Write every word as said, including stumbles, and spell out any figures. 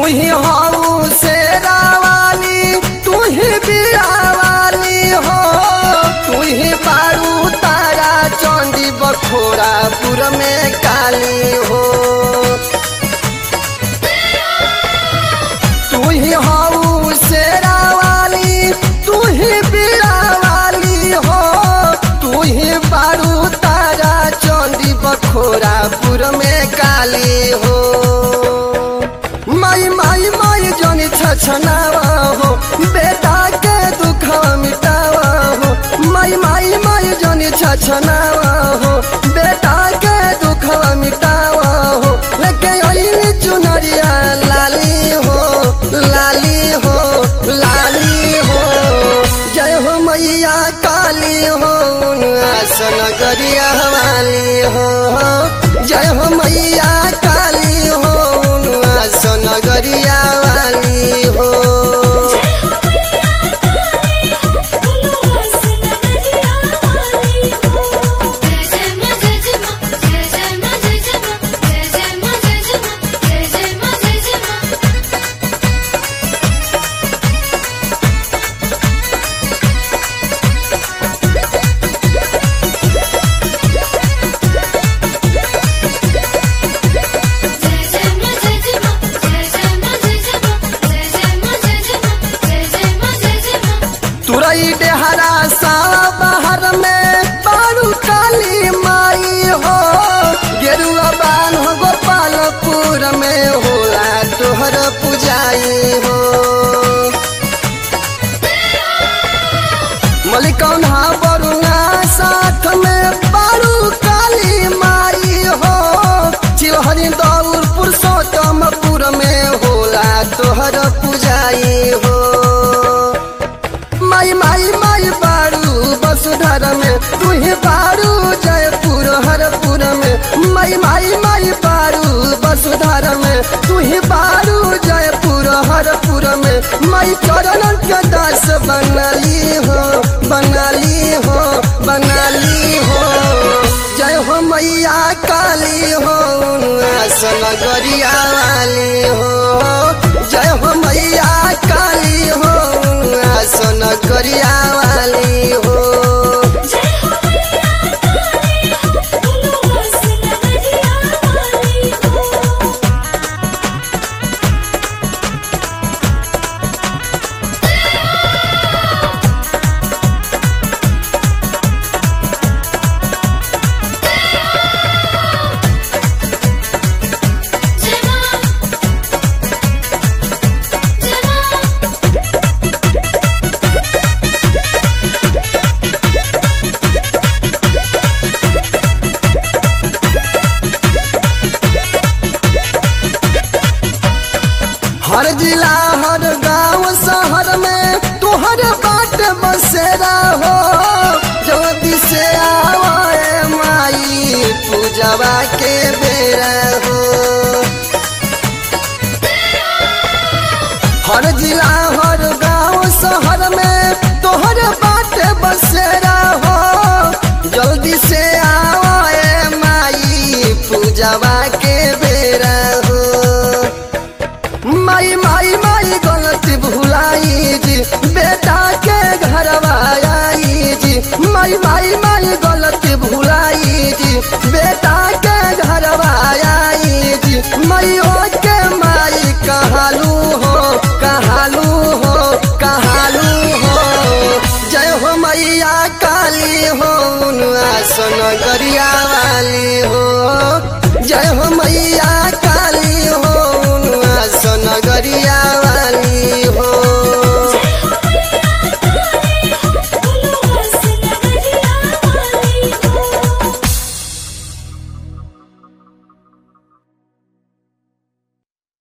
ही हाउ शेरा वाली, तू ही बिया वाली हो, तू ही बारू तारा चंडी बखोरापुर में काली हो। तू ही हाउ शेरा वाली, तू ही बिया वाली हो, तू ही बारू तारा चंडी बखोरापुर में काली हो। माई माई माई जोनी छछनावा हो, बेटा के दुख मिटावा हो। माई माई माई जोनी छछनावा हो, बेटा के दुख मिटावा हो। लेके आई चुनरिया लाली हो, लाली हो, लाली हो। जय हो मैया काली हो, आसन गरिया वाली हो। जय हो मैया काली हो, आसन गरिया वाली हो। तुरई डेहरा सा बाहर में बारू काली माई हो। गेरुआ बान हो गोपालपुर में होला तोहर पुजाई हो। मलिकौना बरुना साथ में बारू काली माई हो। चिलहरी दौर पुरुषोत्तमपुर में होला तोहर पुजाई हो। माई माई माई बारू वसुधर में, तू ही बारू जयपुर हरपुर में। माई माई माई बारू वसुधर में, तू ही बारू जयपुर हरपुर में। माई चरणन के दास बनली हो, बनली हो, बनली हो। जय हो मैया काली हो, आसन गरिया वाली हो। जय हो मैया काली हो, आसन गरिया वाली हो। हर जिला हर गांव शहर में तुहर बाट बसेरा हो। ज्योति से आवे माई पूजवा के बेरा हो। हर जिला